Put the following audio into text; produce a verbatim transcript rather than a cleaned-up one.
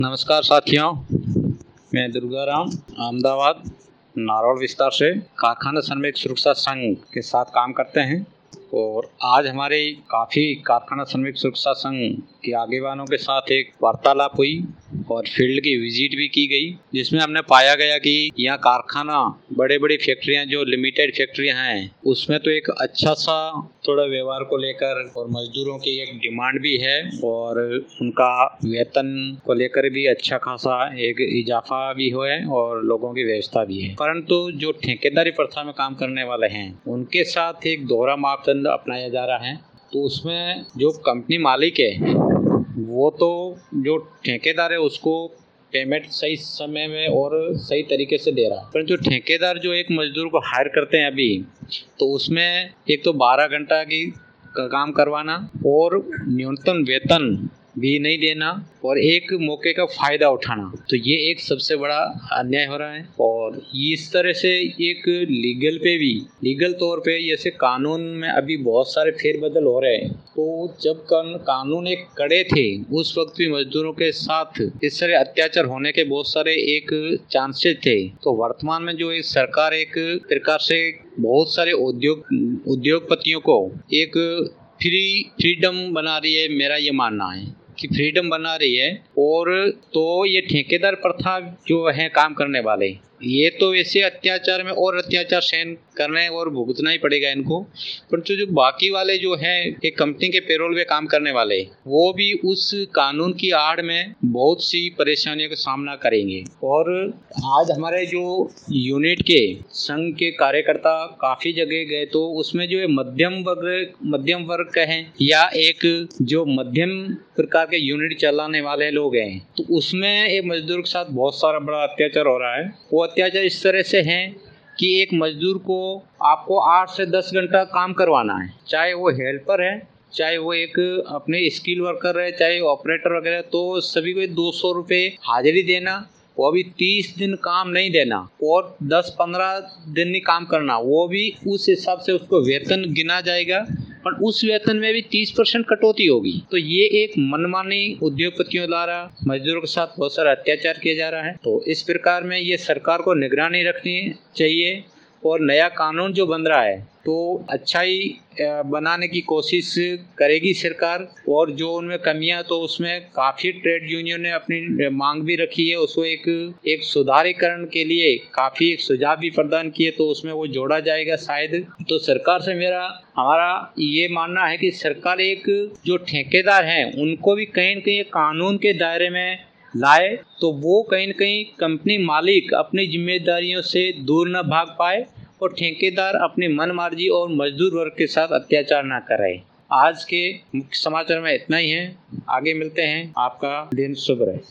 नमस्कार साथियों, मैं दुर्गा राम अहमदाबाद नारोल विस्तार से कारखाना श्रमिक सुरक्षा संघ के साथ काम करते हैं। और आज हमारे काफ़ी कारखाना श्रमिक सुरक्षा संघ के आगेवानों के साथ एक वार्तालाप हुई और फील्ड की विजिट भी की गई, जिसमें हमने पाया गया कि यहाँ कारखाना बड़े बड़ी फैक्ट्रियाँ जो लिमिटेड फैक्ट्रियाँ हैं उसमें तो एक अच्छा सा थोड़ा व्यवहार को लेकर और मजदूरों की एक डिमांड भी है और उनका वेतन को लेकर भी अच्छा खासा एक इजाफा भी हुआ है और लोगों की व्यवस्था भी है। परंतु जो ठेकेदारी प्रथा में काम करने वाले हैं उनके साथ एक दोहरा मापदंड अपनाया जा रहा है। तो उसमें जो कंपनी मालिक है वो तो जो ठेकेदार है उसको पेमेंट सही समय में और सही तरीके से दे रहा है, परंतु जो ठेकेदार जो एक मजदूर को हायर करते हैं अभी, तो उसमें एक तो बारह घंटा की काम करवाना और न्यूनतम वेतन भी नहीं देना और एक मौके का फ़ायदा उठाना, तो ये एक सबसे बड़ा अन्याय हो रहा है। और इस तरह से एक लीगल पे भी लीगल तौर पे जैसे कानून में अभी बहुत सारे फेरबदल हो रहे हैं। तो जब कानून एक कड़े थे उस वक्त भी मजदूरों के साथ इस तरह अत्याचार होने के बहुत सारे एक चांसेस थे। तो वर्तमान में जो एक सरकार एक प्रकार से बहुत सारे उद्योग उद्योगपतियों को एक फ्री फ्रीडम बना रही है, मेरा ये मानना है कि फ्रीडम बना रही है। और तो ये ठेकेदार प्रथा जो है काम करने वाले, ये तो वैसे अत्याचार में और अत्याचार सहन करने और भुगतना ही पड़ेगा इनको, परंतु जो बाकी वाले जो हैं एक कंपनी के पेरोल पे काम करने वाले वो भी उस कानून की आड़ में बहुत सी परेशानियों का सामना करेंगे। और आज हमारे जो यूनिट के संघ के कार्यकर्ता काफ़ी जगह गए तो उसमें जो है मध्यम वर्ग मध्यम वर्ग का है या एक जो मध्यम प्रकार के यूनिट चलाने वाले लोग हैं, तो उसमें एक मजदूर के साथ बहुत सारा बड़ा अत्याचार हो रहा है। वो अत्याचार इस तरह से है कि एक मजदूर को आपको आठ से दस घंटा काम करवाना है, चाहे वो हेल्पर है, चाहे वो एक अपने स्किल वर्कर है, चाहे ऑपरेटर वगैरह, तो सभी को दो सौ रुपये हाजिरी देना, वो भी तीस दिन काम नहीं देना और दस पंद्रह दिन ही काम करना, वो भी उस हिसाब से उसको वेतन गिना जाएगा, पर उस वेतन में भी तीस परसेंट कटौती होगी। तो ये एक मनमानी उद्योगपतियों द्वारा मजदूरों के साथ बहुत सारा अत्याचार किया जा रहा है। तो इस प्रकार में ये सरकार को निगरानी रखनी चाहिए और नया कानून जो बन रहा है तो अच्छाई बनाने की कोशिश करेगी सरकार। और जो उनमें कमियां, तो उसमें काफ़ी ट्रेड यूनियन ने अपनी मांग भी रखी है, उसको एक एक सुधारीकरण के लिए काफ़ी एक सुझाव भी प्रदान किए, तो उसमें वो जोड़ा जाएगा शायद। तो सरकार से मेरा हमारा ये मानना है कि सरकार एक जो ठेकेदार हैं उनको भी कहीं न कहीं कानून के दायरे में लाए, तो वो कहीं न कहीं कंपनी मालिक अपनी जिम्मेदारियों से दूर न भाग पाए और ठेकेदार अपनी मनमर्जी और मजदूर वर्ग के साथ अत्याचार ना करे। आज के मुख्य समाचार में इतना ही है, आगे मिलते हैं। आपका दिन शुभ रहे।